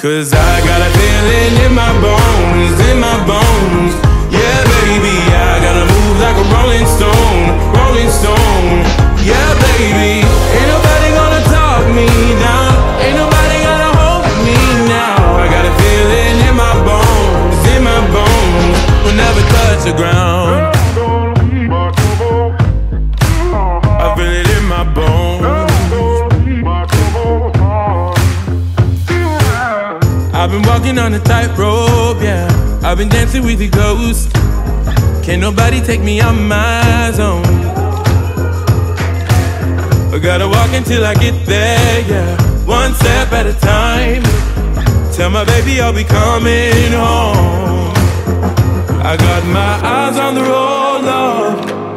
'Cause I got a feeling in my bones, in my bones. Yeah, baby, I gotta move like a rolling stone, rolling stone. Yeah, baby, ain't nobody gonna talk me down, ain't nobody gonna hold me now. I got a feeling in my bones, in my bones. We'll never touch the ground. I feel it in my bones. I've been walking on a tightrope, yeah. I've been dancing with the ghost. Can't nobody take me out my zone. I gotta walk until I get there, yeah. One step at a time. Tell my baby I'll be coming home. I got my eyes on the road, Lord.